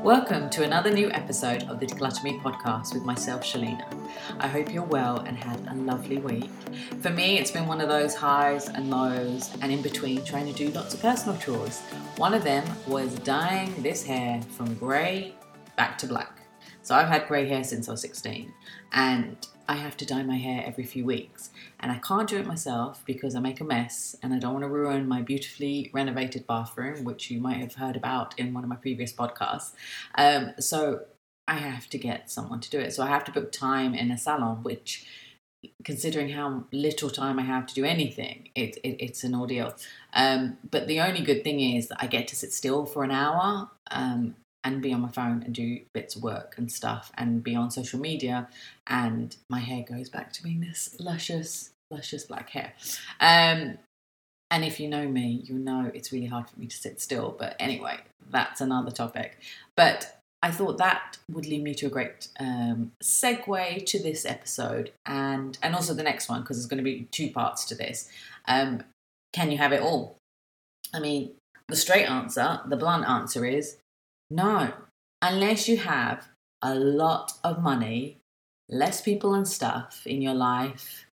Welcome to another new episode of the Declutter Me podcast with myself, Shalina. I hope you're well and had a lovely week. For me, it's been one of those highs and lows and in between trying to do lots of personal chores. One of them was dyeing this hair from grey back to black. So I've had grey hair since I was 16 and I have to dye my hair every few weeks. And I can't do it myself because I make a mess and I don't want to ruin my beautifully renovated bathroom, which you might have heard about in one of my previous podcasts. So I have to get someone to do it. So I have to book time in a salon, which, considering how little time I have to do anything, it's an ordeal. But the only good thing is that I get to sit still for an hour and be on my phone and do bits of work and stuff and be on social media, and my hair goes back to being this luscious black hair. And if you know me, you'll know it's really hard for me to sit still. But anyway, that's another topic. But I thought that would lead me to a great segue to this episode and also the next one, because there's going to be two parts to this. Can you have it all? I mean, the straight answer, the blunt answer is no. Unless you have a lot of money, less people and stuff in your life,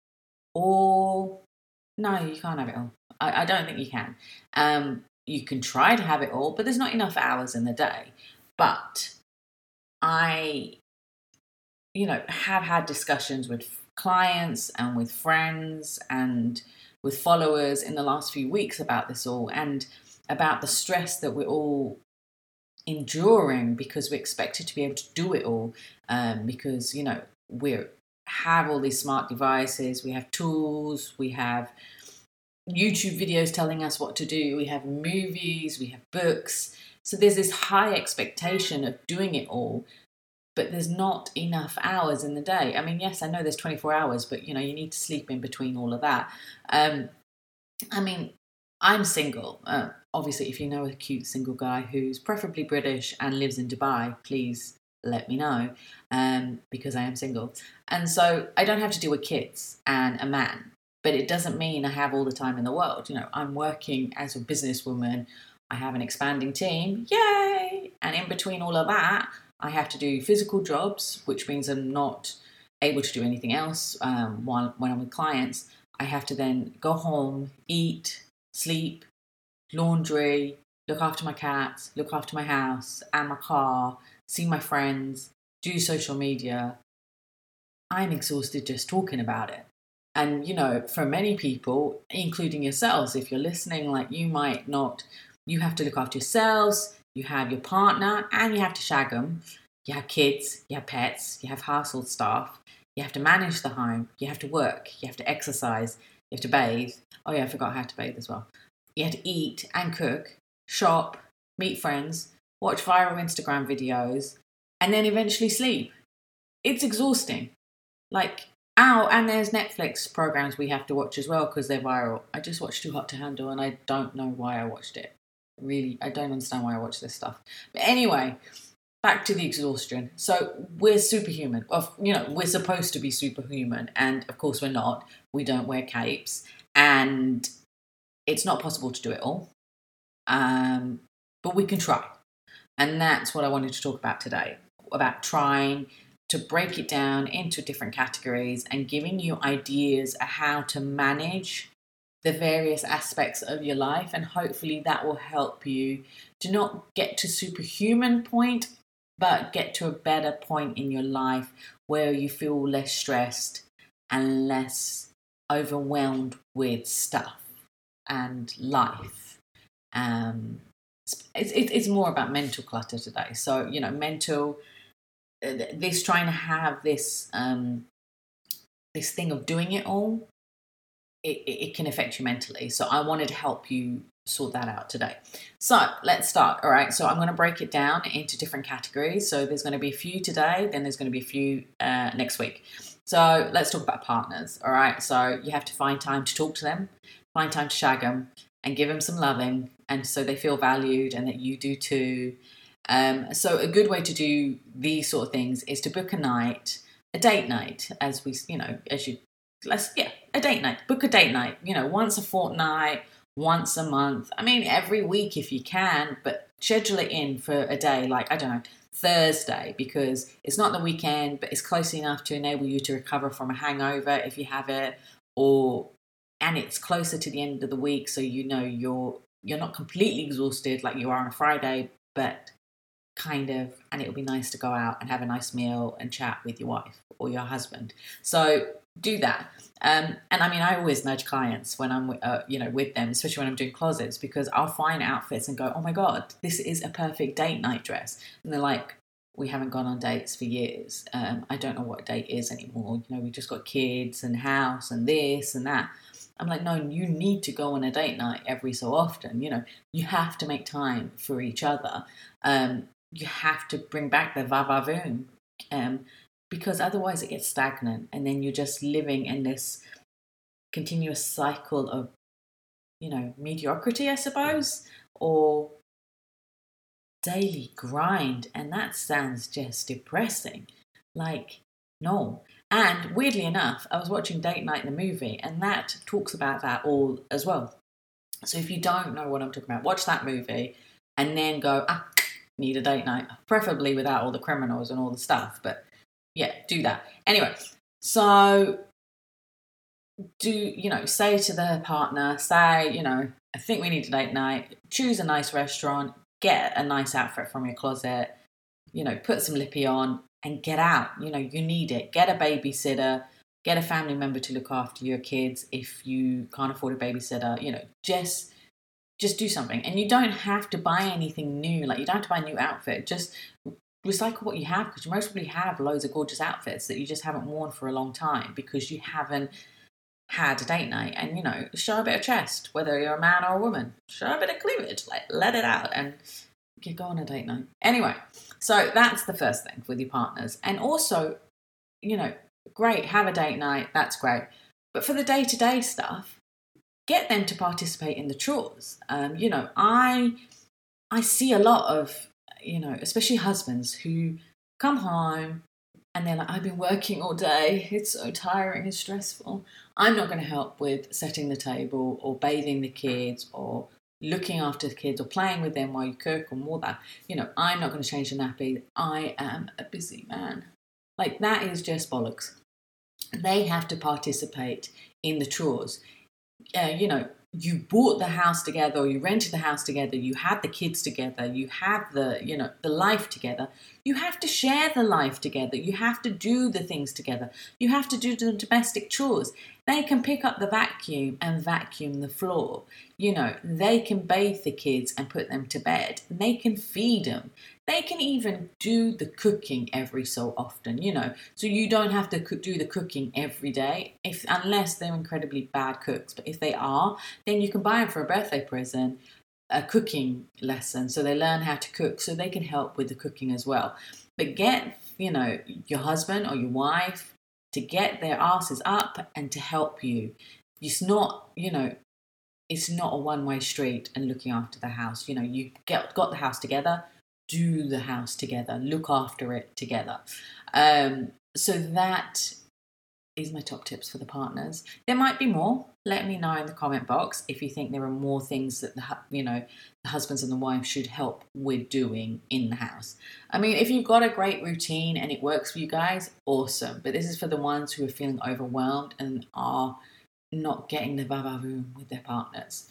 or no, you can't have it all. I don't think you can. You can try to have it all, but there's not enough hours in the day. But I, have had discussions with clients and with friends and with followers in the last few weeks about this all and about the stress that we're all enduring because we're expected to be able to do it all, because, we have all these smart devices, we have tools, we have YouTube videos telling us what to do, we have movies, we have books. So there's this high expectation of doing it all, but there's not enough hours in the day. I mean, yes, I know there's 24 hours, but, you need to sleep in between all of that. I'm single. Obviously, if you know a cute single guy who's preferably British and lives in Dubai, please let me know, because I am single. And so I don't have to deal with kids and a man, but it doesn't mean I have all the time in the world. I'm working as a businesswoman. I have an expanding team. Yay! And in between all of that, I have to do physical jobs, which means I'm not able to do anything else when I'm with clients. I have to then go home, eat, sleep, laundry, look after my cats, look after my house and my car, see my friends, do social media. I'm exhausted just talking about it. And, for many people, including yourselves, if you're listening, you have to look after yourselves, you have your partner, and you have to shag them. You have kids, you have pets, you have household staff, you have to manage the home, you have to work, you have to exercise, you have to bathe. Oh yeah, I forgot how to bathe as well. You have to eat and cook, shop, meet friends, watch viral Instagram videos, and then eventually sleep. It's exhausting. And there's Netflix programs we have to watch as well because they're viral. I just watched Too Hot to Handle and I don't know why I watched it. Really, I don't understand why I watch this stuff. But anyway, back to the exhaustion. So we're superhuman. We're supposed to be superhuman. And of course we're not. We don't wear capes. And it's not possible to do it all. But we can try. And that's what I wanted to talk about today. About trying to break it down into different categories and giving you ideas of how to manage the various aspects of your life, and hopefully that will help you to not get to superhuman point, but get to a better point in your life where you feel less stressed and less overwhelmed with stuff and life. It's more about mental clutter today. So, trying to have this thing of doing it all, it can affect you mentally. So I wanted to help you sort that out today. So let's start. All right. So I'm going to break it down into different categories. So there's going to be a few today, then there's going to be a few next week. So let's talk about partners. All right. So you have to find time to talk to them, find time to shag them and give them some loving. And so they feel valued and that you do too. So a good way to do these sort of things is to book a date night, a date night. Book a date night, once a fortnight once a month. I mean, every week if you can, but schedule it in for a day, like, I don't know, Thursday, because it's not the weekend, but it's close enough to enable you to recover from a hangover if you have it, or and it's closer to the end of the week, so you know you're not completely exhausted like you are on a Friday, but kind of, and it would be nice to go out and have a nice meal and chat with your wife or your husband. So do that. And I mean, I always nudge clients when I'm, with them, especially when I'm doing closets, because I'll find outfits and go, "Oh my god, this is a perfect date night dress," and they're like, "We haven't gone on dates for years. I don't know what a date is anymore. We just got kids and house and this and that." I'm like, "No, you need to go on a date night every so often. You have to make time for each other. You have to bring back the va-va-voom, because otherwise it gets stagnant, and then you're just living in this continuous cycle of, mediocrity, I suppose, or daily grind, and that sounds just depressing. Like, no. And weirdly enough, I was watching Date Night, the movie, and that talks about that all as well. So if you don't know what I'm talking about, watch that movie and then go, need a date night, preferably without all the criminals and all the stuff. But yeah, do that. Anyway, so say to the partner, I think we need a date night. Choose a nice restaurant, get a nice outfit from your closet, put some lippy on and get out. You need it. Get a babysitter, get a family member to look after your kids if you can't afford a babysitter. Just do something. And you don't have to buy anything new. Like, you don't have to buy a new outfit. Just recycle what you have, because you most probably have loads of gorgeous outfits that you just haven't worn for a long time because you haven't had a date night. And, show a bit of chest, whether you're a man or a woman. Show a bit of cleavage. Like, let it out and you go on a date night. Anyway, so that's the first thing with your partners. And also, great, have a date night. That's great. But for the day-to-day stuff, get them to participate in the chores. I see a lot of, especially husbands who come home and they're like, "I've been working all day. It's so tiring and stressful. I'm not going to help with setting the table or bathing the kids or looking after the kids or playing with them while you cook or all that. I'm not going to change the nappy. I am a busy man." Like, that is just bollocks. They have to participate in the chores. You bought the house together, or you rented the house together, you had the kids together, you had the life together. You have to share the life together. You have to do the things together. You have to do the domestic chores. They can pick up the vacuum and vacuum the floor. They can bathe the kids and put them to bed. They can feed them. They can even do the cooking every so often, so you don't have to do the cooking every day, unless they're incredibly bad cooks. But if they are, then you can buy them for a birthday present a cooking lesson, so they learn how to cook, so they can help with the cooking as well. But get, your husband or your wife to get their asses up and to help you. It's not, it's not a one-way street and looking after the house. You got the house together, do the house together, look after it together. So that is my top tips for the partners. There might be more. Let me know in the comment box if you think there are more things that the husbands and the wife should help with doing in the house. I mean, if you've got a great routine and it works for you guys, awesome. But this is for the ones who are feeling overwhelmed and are not getting the va-va-voom with their partners.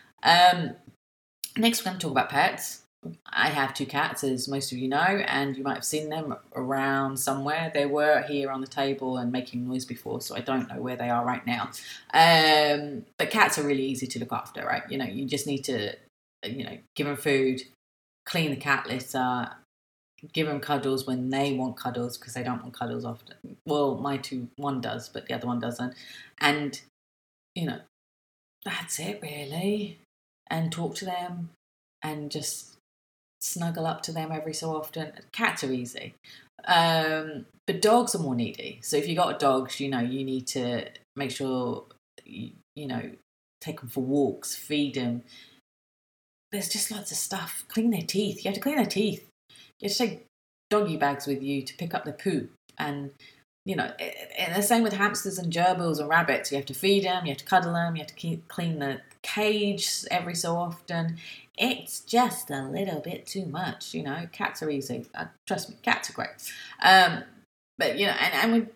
Next, we're going to talk about pets. I have 2 cats, as most of you know, and you might have seen them around somewhere. They were here on the table and making noise before, so I don't know where they are right now. But cats are really easy to look after, right? You just need to, give them food, clean the cat litter, give them cuddles when they want cuddles, because they don't want cuddles often. Well, one does, but the other one doesn't. And, that's it really. And talk to them and just snuggle up to them every so often. Cats are easy. But dogs are more needy. So if you got dogs, you need to make sure, take them for walks, feed them. There's just lots of stuff. Clean their teeth. You have to clean their teeth. You have to take doggy bags with you to pick up the poo. And, and the same with hamsters and gerbils and rabbits. You have to feed them, you have to cuddle them, you have to clean the cage every so often. It's just a little bit too much, you know. Cats are easy. Trust me, cats are great. But you know, and we,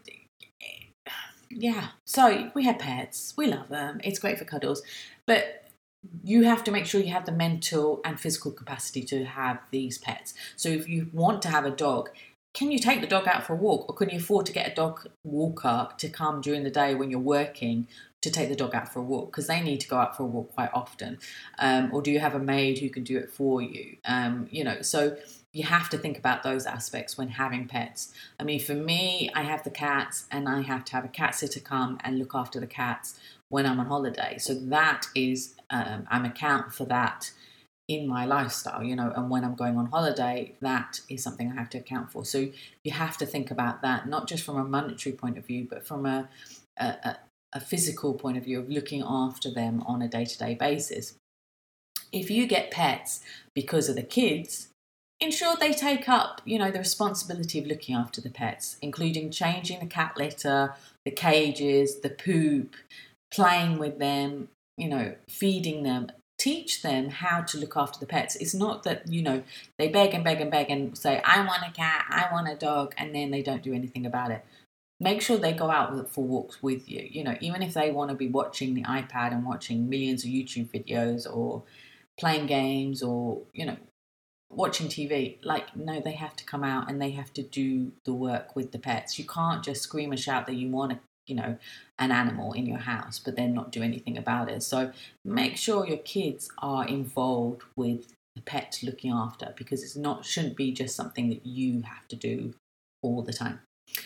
yeah. So we have pets. We love them. It's great for cuddles, but you have to make sure you have the mental and physical capacity to have these pets. So if you want to have a dog, can you take the dog out for a walk, or can you afford to get a dog walker to come during the day when you're working to take the dog out for a walk, because they need to go out for a walk quite often, or do you have a maid who can do it for you? You know, so you have to think about those aspects when having pets. I mean, for me, I have the cats, and I have to have a cat sitter come and look after the cats when I'm on holiday. So that is, I'm account for that in my lifestyle, you know, and when I'm going on holiday, that is something I have to account for. So you have to think about that, not just from a monetary point of view, but from a, a physical point of view of looking after them on a day-to-day basis. If you get pets because of the kids, ensure they take up, you know, the responsibility of looking after the pets, including changing the cat litter, the cages, the poop, playing with them, you know, feeding them. Teach them how to look after the pets. It's not that, you know, they beg and beg and beg and say, I want a cat, I want a dog, and then they don't do anything about it. Make sure they go out for walks with you. You know, even if they want to be watching the iPad and watching millions of YouTube videos or playing games or, you know, watching TV, like, no, they have to come out and they have to do the work with the pets. You can't just scream and shout that you want a, you know, an animal in your house, but then not do anything about it. So make sure your kids are involved with the pet looking after, because it's not, shouldn't be just something that you have to do all the time.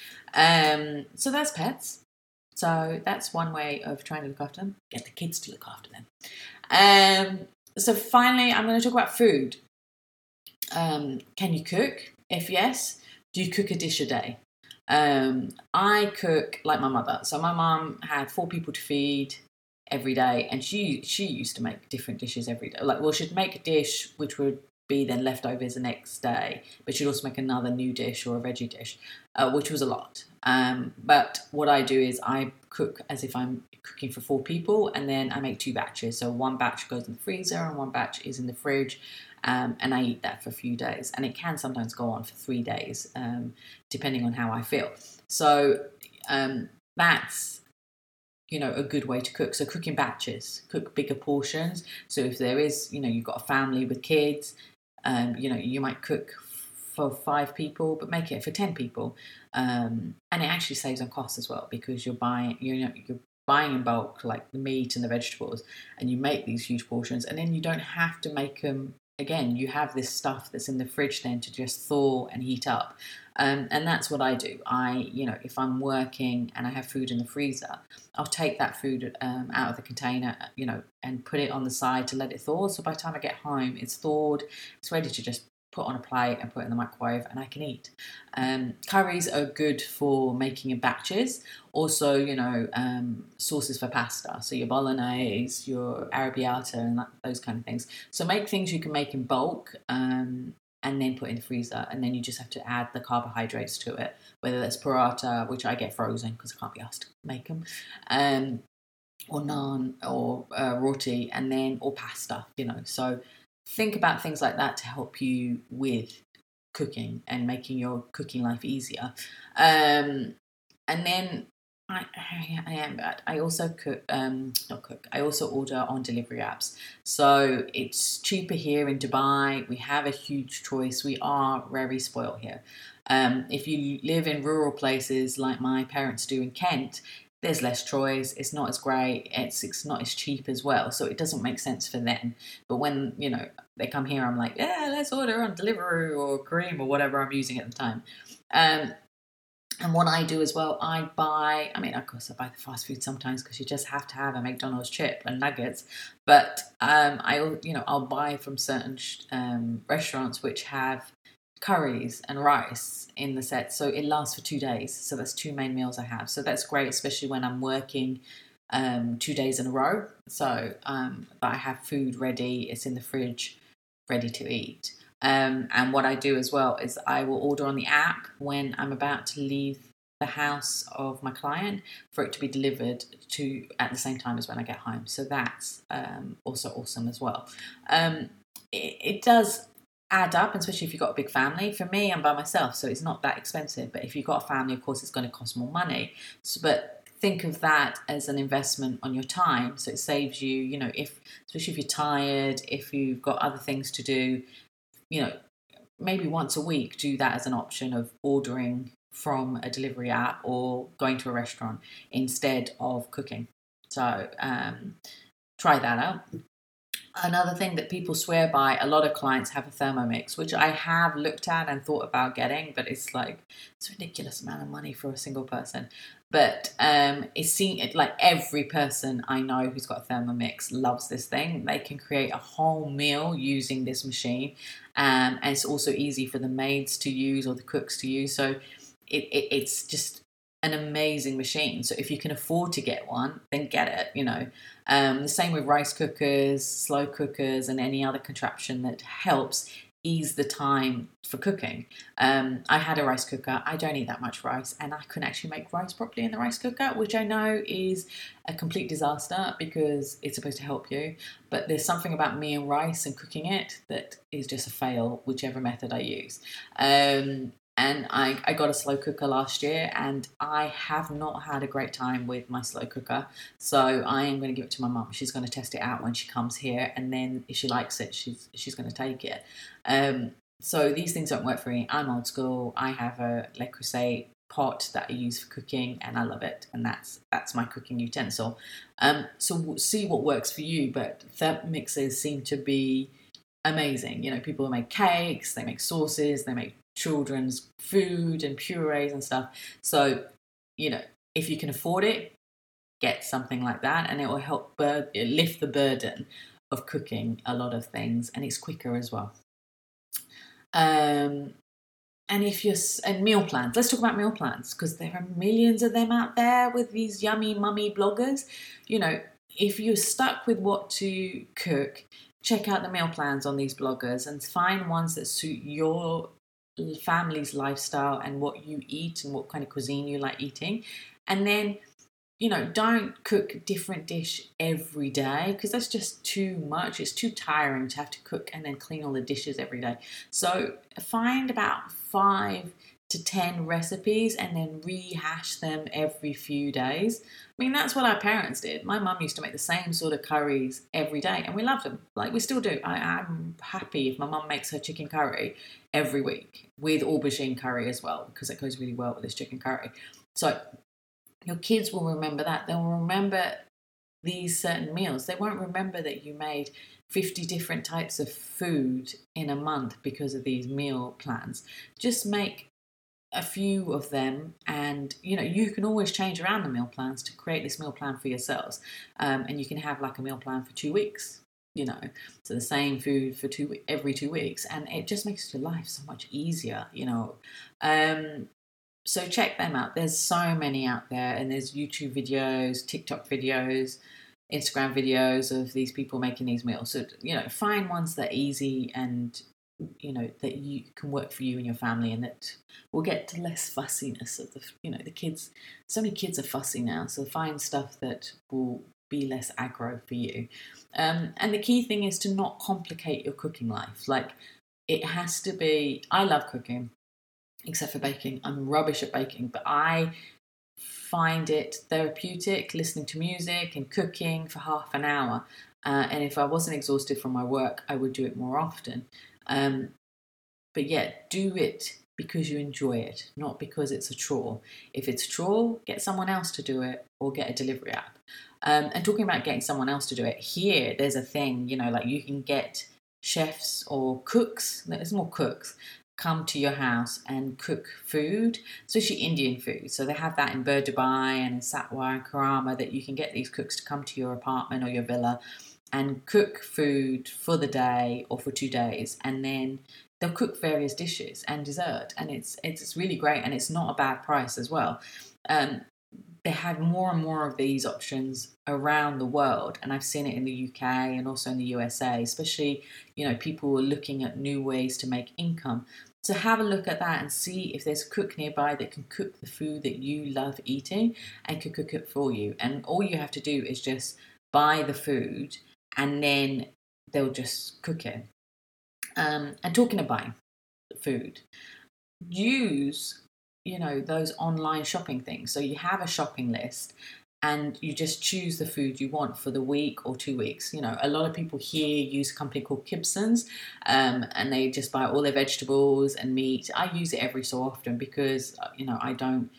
So that's pets. So that's one way of trying to look after them. Get the kids to look after them. So finally, I'm going to talk about food. Can you cook? If yes, do you cook a dish a day? I cook like my mother. So my mum had 4 people to feed every day, and she used to make different dishes every day. Like, well, she'd make a dish which would be then leftovers the next day, but she'd also make another new dish or a veggie dish, which was a lot. But what I do is I cook as if I'm cooking for 4 people, and then I make 2 batches. So one batch goes in the freezer and one batch is in the fridge. And I eat that for a few days, and it can sometimes go on for 3 days, depending on how I feel. So that's, you know, a good way to cook. So cook in batches, cook bigger portions. So if there is, you know, you've got a family with kids, you know, you might cook for 5 people, but make it for 10 people, and it actually saves on costs as well, because you're buying in bulk, like the meat and the vegetables, and you make these huge portions, and then you don't have to make them again. You have this stuff that's in the fridge then to just thaw and heat up. And that's what I do. You know, if I'm working and I have food in the freezer, I'll take that food out of the container, you know, and put it on the side to let it thaw. So by the time I get home, it's thawed, it's ready to just put on a plate and put it in the microwave, and I can eat. Curries are good for making in batches. Also, you know, sauces for pasta. So your bolognese, your arrabbiata, and those kind of things. So make things you can make in bulk, and then put in the freezer, and then you just have to add the carbohydrates to it, whether that's paratha, which I get frozen because I can't be asked to make them, or naan, or roti, and then, or pasta, you know. So think about things like that to help you with cooking and making your cooking life easier. And then I also cook, not cook. I also order on delivery apps. So it's cheaper here in Dubai. We have a huge choice. We are very spoiled here. If you live in rural places like my parents do in Kent, there's less choice. It's not as great. It's not as cheap as well. So it doesn't make sense for them. But when, you know, they come here, I'm like, yeah, let's order on Deliveroo or Cream or whatever I'm using at the time. And what I do as well, of course I buy the fast food sometimes, because you just have to have a McDonald's chip and nuggets. But I'll buy from certain restaurants which have curries and rice in the set, so it lasts for 2 days. So that's 2 main meals I have. So that's great, especially when I'm working 2 days in a row. So that I have food ready, it's in the fridge, ready to eat. And what I do as well is I will order on the app when I'm about to leave the house of my client for it to be delivered to at the same time as when I get home. So that's also awesome as well. It does add up, especially if you've got a big family. For me, I'm by myself, so it's not that expensive. But if you've got a family, of course, it's going to cost more money. So, but think of that as an investment on your time. So it saves you, if especially if you're tired, if you've got other things to do, maybe once a week, do that as an option of ordering from a delivery app or going to a restaurant instead of cooking. So try that out. Another thing that people swear by, a lot of clients have a Thermomix, which I have looked at and thought about getting, but it's a ridiculous amount of money for a single person. But like every person I know who's got a Thermomix loves this thing. They can create a whole meal using this machine, and it's also easy for the maids to use or the cooks to use. So it's just an amazing machine. So if you can afford to get one, then get it. The same with rice cookers, slow cookers, and any other contraption that helps ease the time for cooking. I had a rice cooker. I don't eat that much rice, and I couldn't actually make rice properly in the rice cooker, which I know is a complete disaster because it's supposed to help you. But there's something about me and rice and cooking it that is just a fail, whichever method I use. And I got a slow cooker last year, and I have not had a great time with my slow cooker. So I am going to give it to my mum. She's going to test it out when she comes here, and then if she likes it, she's going to take it. So these things don't work for me. I'm old school. I have a Le Creuset pot that I use for cooking, and I love it. And that's my cooking utensil. So we'll see what works for you. But Thermomixes seem to be amazing. People make cakes, they make sauces, they make children's food and purees and stuff. So, if you can afford it, get something like that, and it will help lift the burden of cooking a lot of things, and it's quicker as well. And meal plans, let's talk about meal plans, because there are millions of them out there with these yummy mummy bloggers. If you're stuck with what to cook, check out the meal plans on these bloggers and find ones that suit your family's lifestyle and what you eat and what kind of cuisine you like eating. And then don't cook different dish every day, because that's just too much. It's too tiring to have to cook and then clean all the dishes every day. So find about 5 to 10 recipes and then rehash them every few days. I mean, that's what our parents did. My mum used to make the same sort of curries every day, and we loved them. Like, we still do. I'm happy if my mum makes her chicken curry every week with aubergine curry as well, because it goes really well with this chicken curry. So your kids will remember that. They'll remember these certain meals. They won't remember that you made 50 different types of food in a month because of these meal plans. Just make a few of them, and you can always change around the meal plans to create this meal plan for yourselves, and you can have like a meal plan for 2 weeks, so the same food for every 2 weeks, and it just makes your life so much easier. So check them out. There's so many out there, and there's YouTube videos, TikTok videos, Instagram videos of these people making these meals. So find ones that are easy and that you can work for you and your family, and that will get to less fussiness of the kids. So many kids are fussy now, so find stuff that will be less aggro for you. And the key thing is to not complicate your cooking life. Like, it has to be. I love cooking, except for baking. I'm rubbish at baking, but I find it therapeutic listening to music and cooking for half an hour. And if I wasn't exhausted from my work, I would do it more often. But yeah, do it because you enjoy it, not because it's a chore. If it's a chore, get someone else to do it, or get a delivery app. And talking about getting someone else to do it, here there's a thing, like you can get chefs or cooks, there's more cooks, come to your house and cook food, especially Indian food. So they have that in Dubai and in Satwa and Karama, that you can get these cooks to come to your apartment or your villa and cook food for the day or for 2 days, and then they'll cook various dishes and dessert, and it's really great, and it's not a bad price as well. they have more and more of these options around the world, and I've seen it in the UK and also in the USA, especially, people are looking at new ways to make income. So have a look at that and see if there's a cook nearby that can cook the food that you love eating and can cook it for you. And all you have to do is just buy the food, and then they'll just cook it. And talking of buying food, use those online shopping things. So you have a shopping list and you just choose the food you want for the week or 2 weeks. A lot of people here use a company called Kibsons, and they just buy all their vegetables and meat. I use it every so often because I don't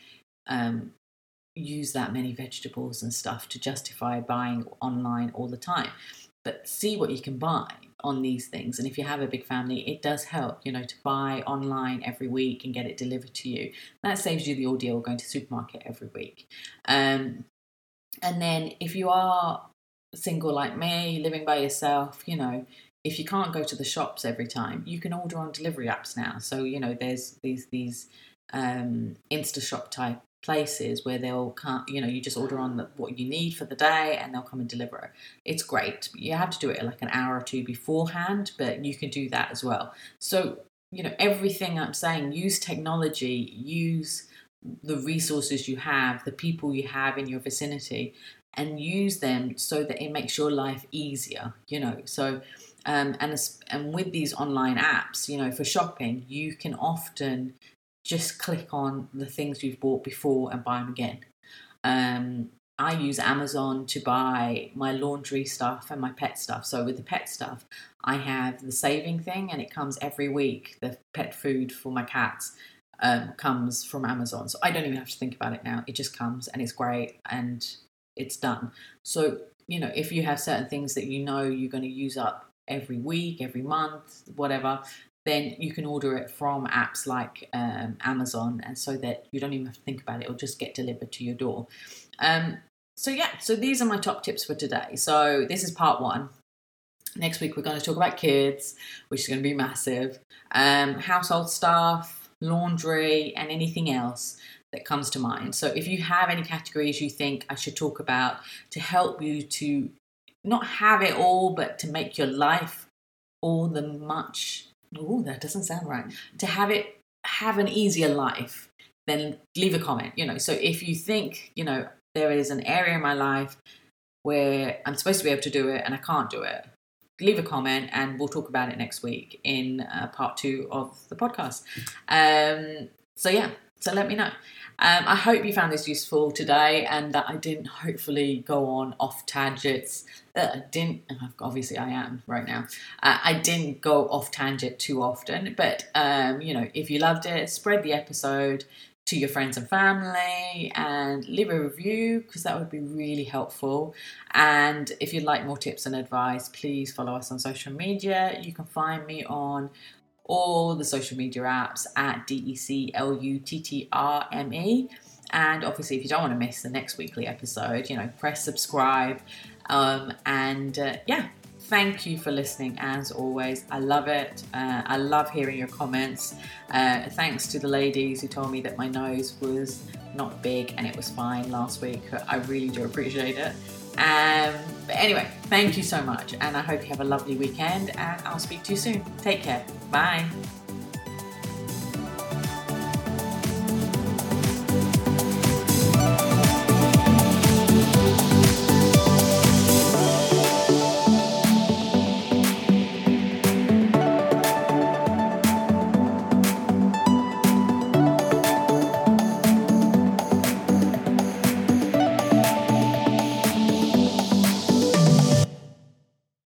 use that many vegetables and stuff to justify buying online all the time. But see what you can buy on these things, and if you have a big family, it does help to buy online every week and get it delivered to you. That saves you the ordeal of going to the supermarket every week. And then if you are single like me, living by yourself, if you can't go to the shops every time, you can order on delivery apps now. So there's these InstaShop type places where they'll come, you just order on what you need for the day and they'll come and deliver. It's great. You have to do it like an hour or two beforehand, but you can do that as well. So everything I'm saying, use technology, use the resources you have, the people you have in your vicinity, and use them so that it makes your life easier. So and with these online apps, for shopping, you can often just click on the things you've bought before and buy them again. I use Amazon to buy my laundry stuff and my pet stuff. So with the pet stuff, I have the saving thing, and it comes every week. The pet food for my cats comes from Amazon. So I don't even have to think about it now. It just comes and it's great and it's done. So, if you have certain things that you're going to use up every week, every month, whatever, then you can order it from apps like Amazon, and so that you don't even have to think about it. It'll just get delivered to your door. So these are my top tips for today. So this is part 1. Next week we're going to talk about kids, which is going to be massive, household stuff, laundry, and anything else that comes to mind. So if you have any categories you think I should talk about to help you to not have it all, but to make your life all the much... Oh, that doesn't sound right. To have an easier life, then leave a comment. So if you think, there is an area in my life where I'm supposed to be able to do it and I can't do it, leave a comment and we'll talk about it next week in part 2 of the podcast. So let me know. I hope you found this useful today and that I didn't hopefully go on off tangents. Obviously I am right now. I didn't go off tangent too often, but if you loved it, spread the episode to your friends and family and leave a review, because that would be really helpful. And if you'd like more tips and advice, please follow us on social media. You can find me on all the social media apps at DECLUTTRME. And obviously, if you don't want to miss the next weekly episode, press subscribe. Thank you for listening as always. I love it. I love hearing your comments. Thanks to the ladies who told me that my nose was not big and it was fine last week. I really do appreciate it. But anyway, thank you so much, and I hope you have a lovely weekend, and I'll speak to you soon. Take care. Bye.